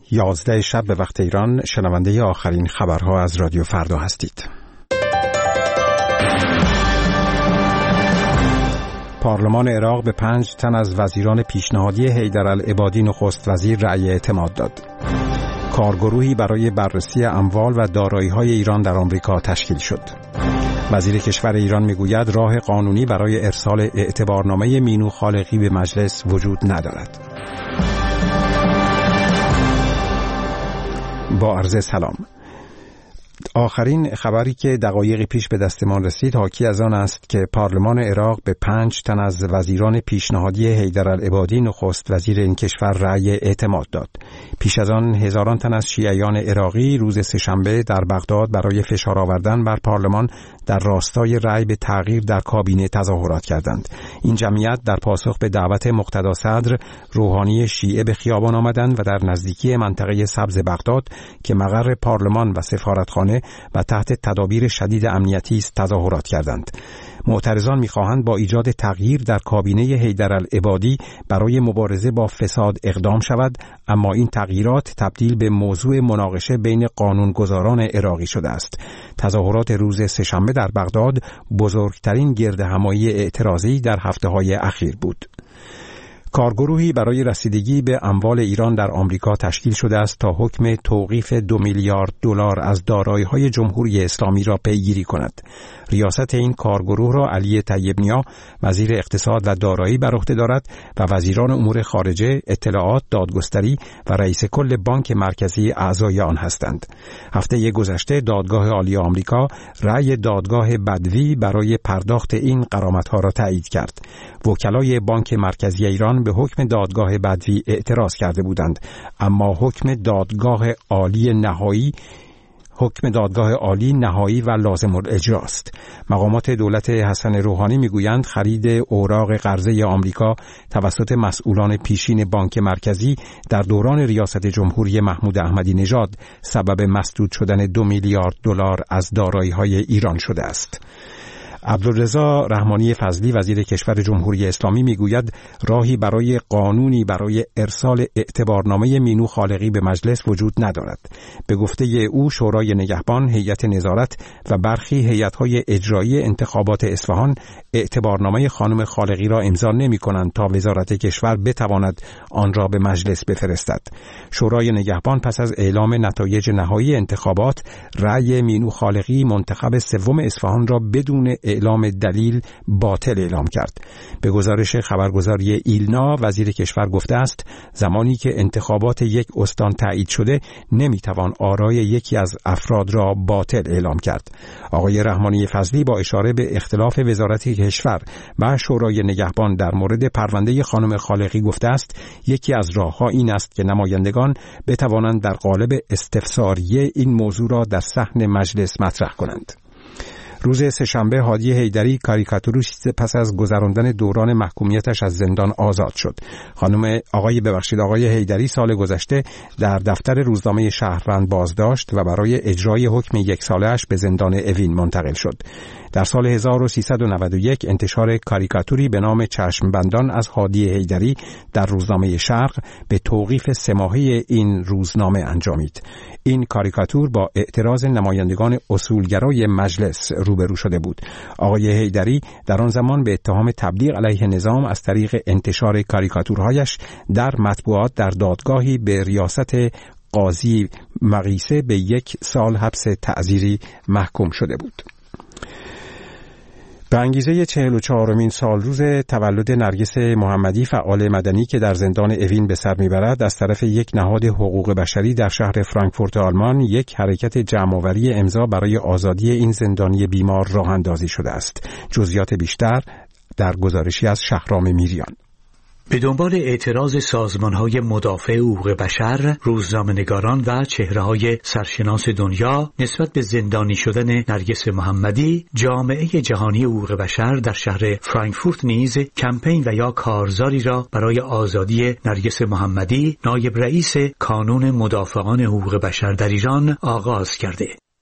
11 شب به وقت ایران شنونده آخرین خبرها از رادیو فردا هستید. پارلمان عراق به 5 تن از وزیران پیشنهادی حیدرالعبادی نخست وزیر رأی اعتماد داد. کارگروهی برای بررسی اموال و دارایی‌های ایران در آمریکا تشکیل شد. وزیر کشور ایران میگوید راه قانونی برای ارسال اعتبارنامه مینو خالقی به مجلس وجود ندارد. با عرض سلام. آخرین خبری که دقایقی پیش به دستمان رسید حاکی از آن است که پارلمان عراق به 5 تن از وزیران پیشنهادی حیدرالعبادی نخست وزیر این کشور رأی اعتماد داد. پیش از آن هزاران تن از شیعیان عراقی روز سه‌شنبه در بغداد برای فشار آوردن بر پارلمان در راستای رأی به تغییر در کابینه تظاهرات کردند. این جمعیت در پاسخ به دعوت مقتدا صدر روحانی شیعه به خیابان آمدند و در نزدیکی منطقه سبز بغداد که مقر پارلمان و سفارتخانه و تحت تدابیر شدید امنیتی است تظاهرات کردند. معترضان می‌خواهند با ایجاد تغییر در کابینه حیدرالعبادی برای مبارزه با فساد اقدام شود، اما این تغییرات تبدیل به موضوع مناقشه بین قانونگذاران عراقی شده است. تظاهرات روز سه‌شنبه در بغداد بزرگترین گردهمایی اعتراضی در هفته‌های اخیر بود. کارگروهی برای رسیدگی به اموال ایران در آمریکا تشکیل شده است تا حکم توقیف 2 میلیارد دلار از دارایی‌های جمهوری اسلامی را پیگیری کند. ریاست این کارگروه را علی طیب نیا وزیر اقتصاد و دارایی بر عهده دارد و وزیران امور خارجه، اطلاعات، دادگستری و رئیس کل بانک مرکزی اعضای آن هستند. هفته گذشته دادگاه عالی آمریکا رأی دادگاه بدوی برای پرداخت این غرامت‌ها را تایید کرد. وکلای بانک مرکزی ایران به حکم دادگاه بدوی اعتراض کرده بودند، اما حکم دادگاه عالی نهایی و لازم الاجراست. مقامات دولت حسن روحانی میگویند خرید اوراق قرضه آمریکا توسط مسئولان پیشین بانک مرکزی در دوران ریاست جمهوری محمود احمدی نژاد سبب مسدود شدن 2 میلیارد دلار از دارایی‌های ایران شده است. عبدالرضا رحمانی فضلی وزیر کشور جمهوری اسلامی میگوید راهی برای قانونی برای ارسال اعتبارنامه مینو خالقی به مجلس وجود ندارد. به گفته او شورای نگهبان، هیئت نظارت و برخی هیئت‌های اجرایی انتخابات اصفهان اعتبارنامه خانم خالقی را امضا نمی‌کنند تا وزارت کشور بتواند آن را به مجلس بفرستد. شورای نگهبان پس از اعلام نتایج نهایی انتخابات رأی مینو خالقی منتخب سوم اصفهان را بدون اعلام دلیل باطل اعلام کرد. به گزارش خبرگزاری ایلنا وزیر کشور گفته است زمانی که انتخابات یک استان تایید شده نمیتوان آرای یکی از افراد را باطل اعلام کرد. آقای رحمانی فضلی با اشاره به اختلاف وزارت کشور و شورای نگهبان در مورد پرونده خانم خالقی گفته است یکی از راه‌ها این است که نمایندگان بتوانند در قالب استفساریه این موضوع را در صحن مجلس مطرح کنند. روز سه‌شنبه هادی حیدری کاریکاتوریست پس از گذراندن دوران محکومیتش از زندان آزاد شد. آقای حیدری سال گذشته در دفتر روزنامه شهروند بازداشت و برای اجرای حکم 1 ساله‌اش به زندان اوین منتقل شد. در سال 1391 انتشار کاریکاتوری به نام چشمبندان از هادی حیدری در روزنامه شرق به توقیف 3 ماهه این روزنامه انجامید. این کاریکاتور با اعتراض نمایندگان اصولگرای مجلس روبرو شده بود. آقای حیدری در آن زمان به اتهام تبلیغ علیه نظام از طریق انتشار کاریکاتورهایش در مطبوعات در دادگاهی به ریاست قاضی مقیسه به 1 سال حبس تعزیری محکوم شده بود. به انگیزه 44مین سالروز تولد نرگس محمدی فعال مدنی که در زندان اوین به سر میبرد از طرف یک نهاد حقوق بشری در شهر فرانکفورت آلمان یک حرکت جمع‌آوری امضا برای آزادی این زندانی بیمار راه اندازی شده است. جزئیات بیشتر در گزارشی از شهرام میریان. به دنبال اعتراض سازمان‌های مدافع حقوق بشر، روزنامه‌نگاران و چهره‌های سرشناس دنیا نسبت به زندانی شدن نرگس محمدی، جامعه جهانی حقوق بشر در شهر فرانکفورت نیز کمپین و یا کارزاری را برای آزادی نرگس محمدی، نایب رئیس کانون مدافعان حقوق بشر در ایران آغاز کرده.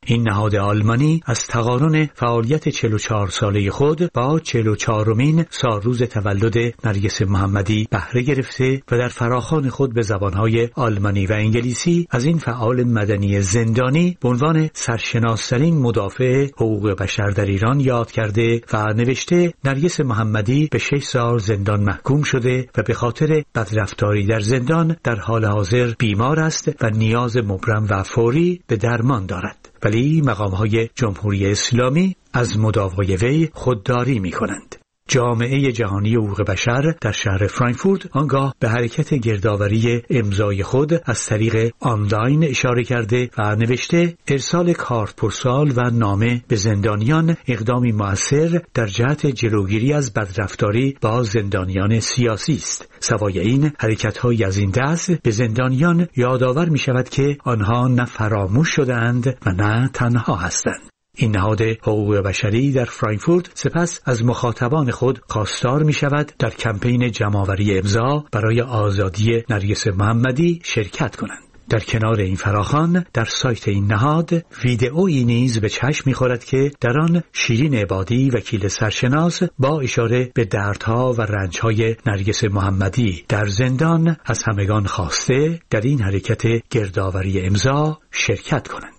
این نهاد آلمانی از تقارن فعالیت 44 ساله خود با 44مین سالروز تولد نرگس محمدی بهره گرفته و در فراخوان خود به زبانهای آلمانی و انگلیسی از این فعال مدنی زندانی به عنوان سرشناس‌ترین مدافع حقوق بشر در ایران یاد کرده و نوشته نرگس محمدی به 6 سال زندان محکوم شده و به خاطر بدرفتاری در زندان در حال حاضر بیمار است و نیاز مبرم و فوری به درمان دارد. ولی مقام‌های جمهوری اسلامی از مداوای وی خودداری می‌کنند. جامعه جهانی حقوق بشر در شهر فرانکفورت آنگاه به حرکت گردآوری امضای خود از طریق آنلاین اشاره کرده و نوشته ارسال کارت پستال و نامه به زندانیان اقدامی مؤثر در جهت جلوگیری از بدرفتاری با زندانیان سیاسی است. سوای این حرکت‌های از این دست به زندانیان یادآور می‌شود که آنها نه فراموش شده‌اند و نه تنها هستند. این نهاد حقوق بشری در فرانکفورت سپس از مخاطبان خود خواستار می شود در کمپین جمع‌آوری امضا برای آزادی نرگس محمدی شرکت کنند. در کنار این فراخوان در سایت این نهاد ویدئویی نیز به چشم می‌خورد که در آن شیرین عبادی وکیل سرشناس با اشاره به دردها و رنج‌های نرگس محمدی در زندان از همگان خواسته در این حرکت گردآوری امضا شرکت کنند.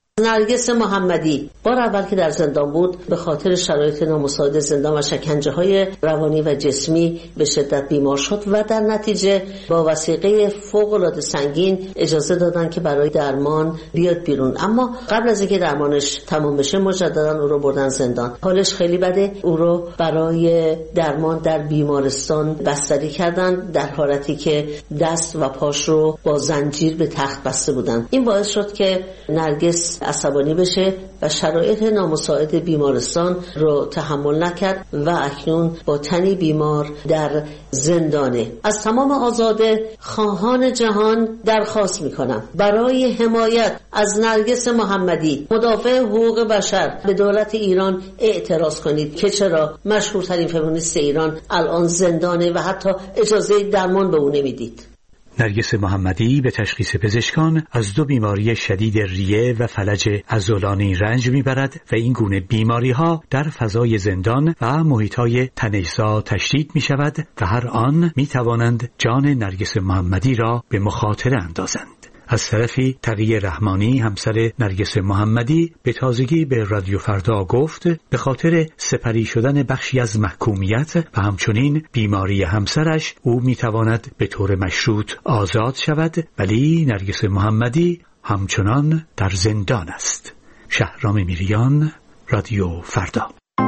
نرگس محمدی بار اول که در زندان بود به خاطر شرایط نامساعد زندان و شکنجه‌های روانی و جسمی به شدت بیمار شد و در نتیجه با وثیقه فوق‌العاده سنگین اجازه دادن که برای درمان بیاد بیرون. اما قبل از اینکه درمانش تمام بشه مجددا او رو بردن زندان. حالش خیلی بده. او رو برای درمان در بیمارستان بستری کردن در حالتی که دست و پاش رو با زنجیر به تخت بسته بودن. این باعث شد که نرگس عصبانی بشه و شرایط نامساعد بیمارستان رو تحمل نکرد و اکنون با تنی بیمار در زندانه. از تمام آزاده خواهان جهان درخواست میکنم برای حمایت از نرگس محمدی مدافع حقوق بشر به دولت ایران اعتراض کنید که چرا مشهورترین فمینیست ایران الان زندانه و حتی اجازه درمان به او نمیدید. نرگس محمدی به تشخیص پزشکان از 2 بیماری شدید ریه و فلج عضلانی رنج میبرد و این گونه بیماری‌ها در فضای زندان و محیط‌های تن‌اجزا تشدید می‌شود و هر آن می‌توانند جان نرگس محمدی را به مخاطره اندازند. از طرفی تقی رحمانی همسر نرگس محمدی به تازگی به رادیو فردا گفت به خاطر سپری شدن بخشی از محکومیت و همچنین بیماری همسرش او میتواند به طور مشروط آزاد شود ولی نرگس محمدی همچنان در زندان است. شهرام میریان، رادیو فردا.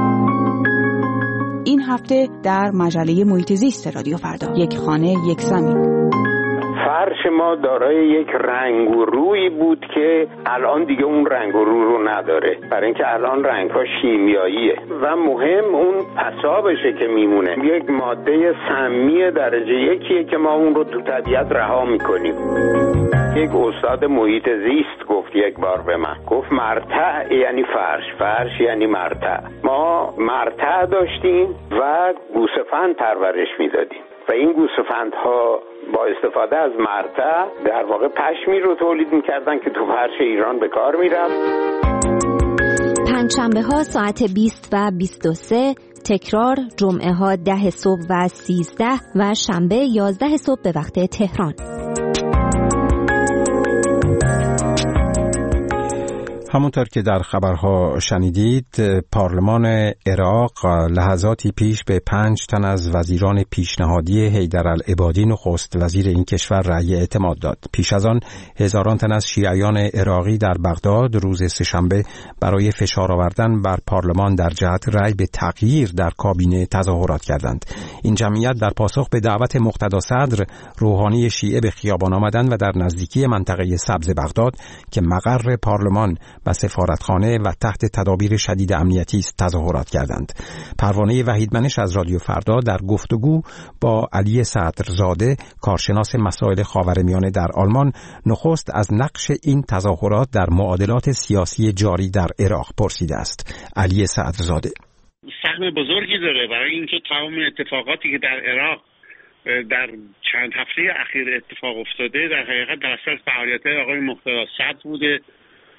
این هفته در مجله محیط زیست رادیو فردا یک خانه یک زمین. فرش ما دارای یک رنگ و روی بود که الان دیگه اون رنگ و رو رو نداره، برای اینکه الان رنگ‌ها شیمیاییه و مهم اون پسابشه که میمونه. یک ماده سمی درجه یکیه که ما اون رو تو طبیعت رها میکنیم. یک استاد محیط زیست گفت یک بار به من، گفت مرتع یعنی فرش، فرش یعنی مرتع. ما مرتع داشتیم و گوسفند پرورش میدادیم و این گوسفندها با استفاده از مرتع در واقع پشمی رو تولید میکردن که تو فرش ایران به کار میرفت. پنجشنبه ها ساعت 20 و 23، تکرار جمعه ها 10 صبح و 13 و شنبه 11 صبح به وقت تهران. همونطور که در خبرها شنیدید، پارلمان عراق لحظاتی پیش به 5 تن از وزیران پیشنهادی حیدرالعبادی نخست وزیر این کشور رأی اعتماد داد. پیش از آن هزاران تن از شیعیان عراقی در بغداد روز سه‌شنبه برای فشار آوردن بر پارلمان در جهت رأی به تغییر در کابینه تظاهرات کردند. این جمعیت در پاسخ به دعوت مقتدا صدر روحانی شیعه به خیابان آمدند و در نزدیکی منطقه سبز بغداد که مقر پارلمان و سفارتخانه و تحت تدابیر شدید امنیتی است تظاهرات کردند. پروانه وحیدمنش از رادیو فردا در گفتگو با علی صدرزاده، کارشناس مسائل خاورمیانه در آلمان، نخست از نقش این تظاهرات در معادلات سیاسی جاری در عراق پرسیده است. علی صدرزاده: سهم بزرگی داره برای اینکه تمام اتفاقاتی که در عراق در چند هفته اخیر اتفاق افتاده در حقیقت در اثر فعالیت‌های آقای مقتدا صدر بوده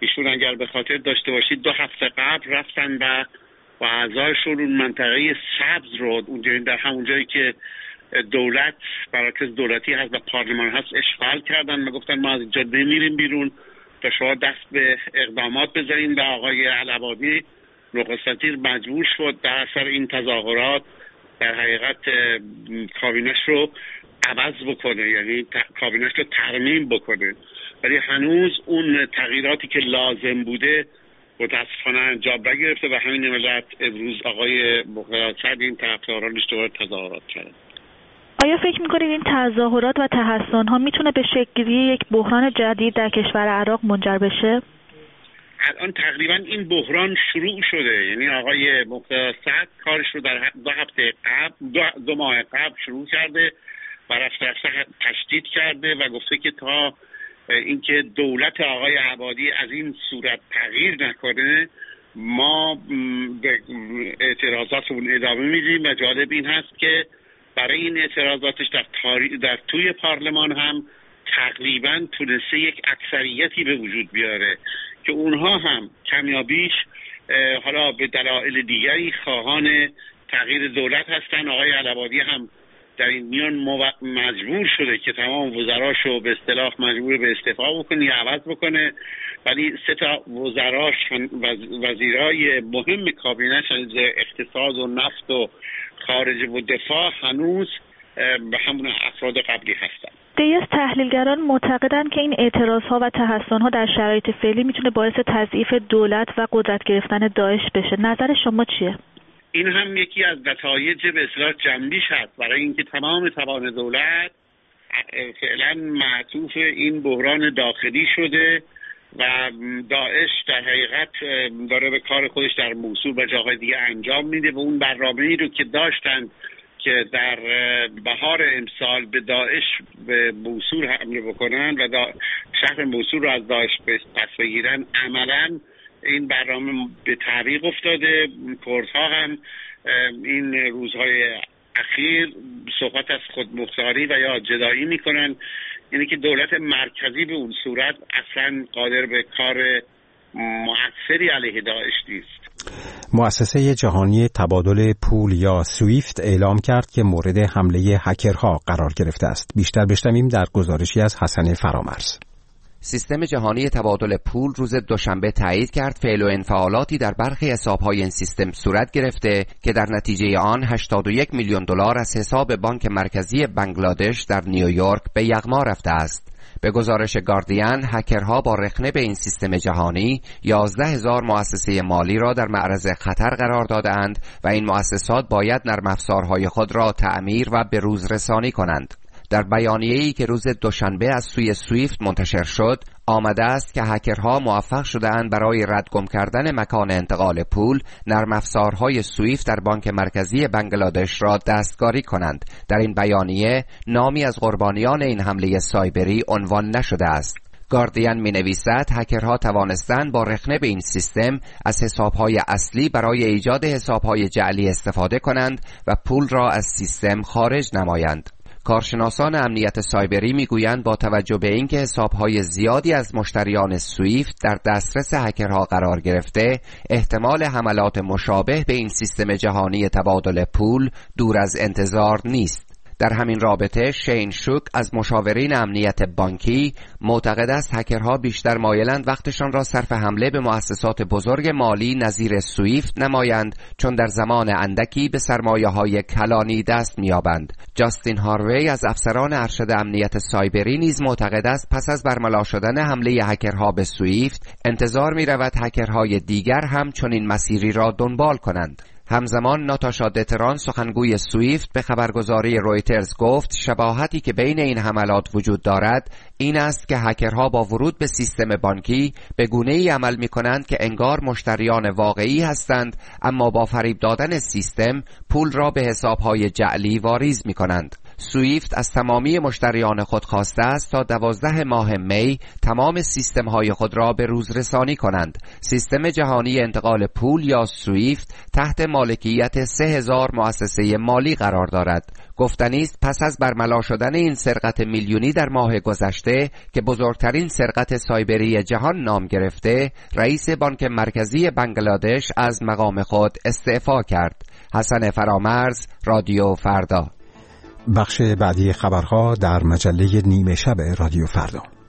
ایشون اگر به خاطر داشته باشید 2 هفته قبل رفتن و اعضایشون اون منطقه سبز رو اونجا در همون جایی که دولت مراکز دولتی هست و پارلمان هست اشغال کردن و گفتن ما از اینجا نمیریم بیرون تا شما دست به اقدامات بذارین و آقای علوادی نخست وزیر مجبور شد در اثر این تظاهرات در حقیقت کابینش رو عوض بکنه، یعنی کابینش رو ترمیم بکنه، ولی هنوز اون تغییراتی که لازم بوده متاسفانه انجام نگرفته و همین ملت امروز آقای مقدس‌صدر این طرفدارانش دوباره تظاهرات کردن. آیا فکر میکنید این تظاهرات و تحسن‌ها میتونه به شکل‌گیری یک بحران جدید در کشور عراق منجر بشه؟ الان تقریبا این بحران شروع شده، یعنی آقای مقدس‌صدر کارش رو در 2 هفته قبل 2 ماه قبل شروع کرده و رفته تشدید کرده و گفته که تا اینکه دولت آقای عبادی از این صورت تغییر نکنه ما به اعتراضاتمون ادامه میدیم. و جالب این هست که برای این اعتراضاتش در توی پارلمان هم تقریبا تونسته یک اکثریتی به وجود بیاره که اونها هم کم یا بیش حالا به دلایل دیگری خواهان تغییر دولت هستن. آقای علوادی هم در این میان مجبور شده که تمام وزراشو به اصطلاح مجبور به استعفا بکنه یا عوض بکنه، ولی 3 تا وزراش وزیرای مهم کابینش از اقتصاد و نفت و خارجه و دفاع هنوز به همون افراد قبلی هستن. دیگه از تحلیلگران معتقدن که این اعتراضها و تحسن‌ها در شرایط فعلی میتونه باعث تضعیف دولت و قدرت گرفتن داعش بشه. نظر شما چیه؟ این هم یکی از نتایج به اصطلاح جنبیش هست برای اینکه تمام توان دولت فعلا معطوف این بحران داخلی شده و داعش در حقیقت داره به کار خودش در موصول و جاهای دیگه انجام میده و اون برنامه‌ای رو که داشتن که در بهار امسال به داعش به موصول حمله بکنن و شهر موصول رو از داعش پس بگیرن، عملاً این برنامه به تعویق افتاده. کردها هم این روزهای اخیر صحبت از خودمختاری و یا جدایی میکنن، یعنی که دولت مرکزی به اون صورت اصلا قادر به کار مؤثری علیه داعش نیست. مؤسسه جهانی تبادل پول یا سویفت اعلام کرد که مورد حمله هکرها قرار گرفته است. بیشتر بشنویم در گزارشی از حسن فرامرز. سیستم جهانی تبادل پول روز دوشنبه تایید کرد فعل و انفعالاتی در برخی حساب‌های این سیستم صورت گرفته که در نتیجه آن 81 میلیون دلار از حساب بانک مرکزی بنگلادش در نیویورک به یغما رفته است. به گزارش گاردین، هکرها با رخنه به این سیستم جهانی 11,000 مؤسسه مالی را در معرض خطر قرار دادند و این مؤسسات باید نرم افزارهای خود را تعمیر و به روز رسانی کنند. در بیانیه‌ای که روز دوشنبه از سوی سویفت منتشر شد، آمده است که هکرها موفق شده‌اند برای ردگم کردن مکان انتقال پول، نرم افزارهای سویفت در بانک مرکزی بنگلادش را دستکاری کنند. در این بیانیه نامی از قربانیان این حمله سایبری عنوان نشده است. گاردین می‌نویسد هکرها توانستند با رخنه به این سیستم از حساب‌های اصلی برای ایجاد حساب‌های جعلی استفاده کنند و پول را از سیستم خارج نمایند. کارشناسان امنیت سایبری میگویند با توجه به اینکه حساب‌های زیادی از مشتریان سویفت در دسترس هکرها قرار گرفته، احتمال حملات مشابه به این سیستم جهانی تبادل پول دور از انتظار نیست. در همین رابطه شین شوک از مشاورین امنیت بانکی معتقد است هکرها بیشتر مایلند وقتشان را صرف حمله به مؤسسات بزرگ مالی نظیر سویفت نمایند، چون در زمان اندکی به سرمایه‌های کلانی دست می‌یابند. جاستین هاروی از افسران ارشد امنیت سایبری نیز معتقد است پس از برملا شدن حمله هکرها به سویفت انتظار می‌رود هکرهای دیگر هم چنین مسیری را دنبال کنند. همزمان ناتاشا دتران سخنگوی سویفت به خبرگزاری رویترز گفت شباهتی که بین این حملات وجود دارد این است که هکرها با ورود به سیستم بانکی به گونه‌ای عمل می‌کنند که انگار مشتریان واقعی هستند، اما با فریب دادن سیستم پول را به حساب‌های جعلی واریز می‌کنند. سویفت از تمامی مشتریان خود خواسته است تا 12 ماه می تمام سیستم‌های خود را به روز رسانی کنند. سیستم جهانی انتقال پول یا سویفت تحت مالکیت 3000 مؤسسه مالی قرار دارد. گفتنی است پس از برملا شدن این سرقت میلیونی در ماه گذشته که بزرگترین سرقت سایبری جهان نام گرفته، رئیس بانک مرکزی بنگلادش از مقام خود استعفا کرد. حسن فرامرز، رادیو فردا. بخش بعدی خبرها در مجله نیمه شب رادیو فردا.